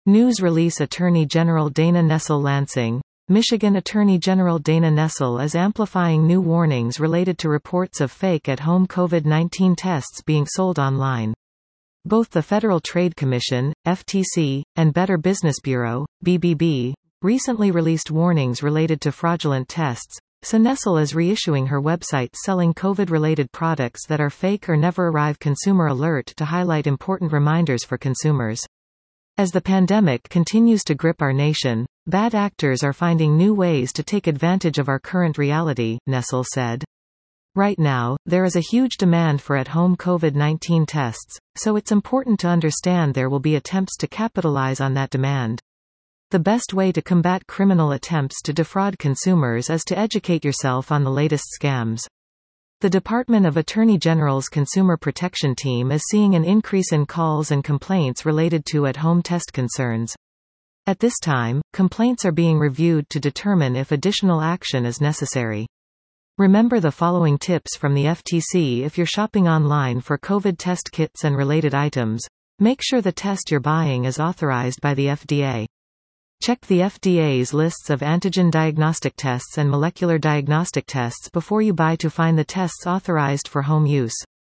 News release. Attorney General Dana Nessel Lansing. Michigan Attorney General Dana Nessel is amplifying new warnings related to reports of fake at-home COVID-19 tests being sold online. Both the Federal Trade Commission, FTC, and Better Business Bureau, BBB, recently released warnings related to fraudulent tests, so Nessel is reissuing her website selling COVID-related products that are fake or never arrive. Consumer alert to highlight important reminders for consumers. As the pandemic continues to grip our nation, bad actors are finding new ways to take advantage of our current reality, Nessel said. Right now, there is a huge demand for at-home COVID-19 tests, so it's important to understand there will be attempts to capitalize on that demand. The best way to combat criminal attempts to defraud consumers is to educate yourself on the latest scams. The Department of Attorney General's Consumer Protection Team is seeing an increase in calls and complaints related to at-home test concerns. At this time, complaints are being reviewed to determine if additional action is necessary. Remember the following tips from the FTC if you're shopping online for COVID test kits and related items. Make sure the test you're buying is authorized by the FDA. Check the FDA's lists of antigen diagnostic tests and molecular diagnostic tests before you buy to find the tests authorized for home use.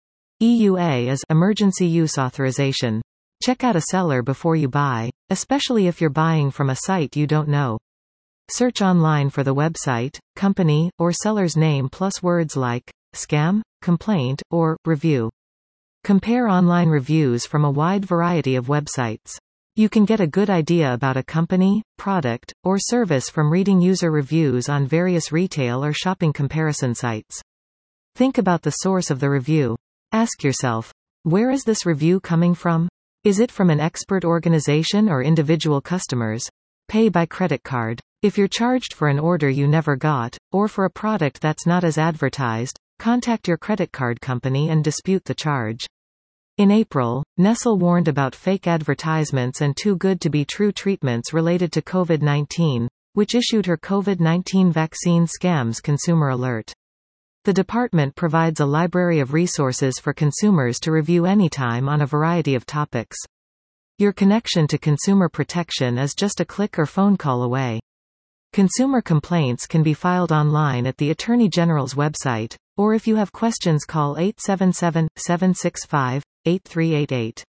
EUA is Emergency Use Authorization. Check out a seller before you buy, especially if you're buying from a site you don't know. Search online for the website, company, or seller's name plus words like scam, complaint, or review. Compare online reviews from a wide variety of websites. You can get a good idea about a company, product, or service from reading user reviews on various retail or shopping comparison sites. Think about the source of the review. Ask yourself, where is this review coming from? Is it from an expert organization or individual customers? Pay by credit card. If you're charged for an order you never got, or for a product that's not as advertised, contact your credit card company and dispute the charge. In April, Nessel warned about fake advertisements and too good to be true treatments related to COVID-19, which issued her COVID-19 vaccine scams consumer alert. The department provides a library of resources for consumers to review anytime on a variety of topics. Your connection to consumer protection is just a click or phone call away. Consumer complaints can be filed online at the Attorney General's website, or if you have questions call 877-765-8388.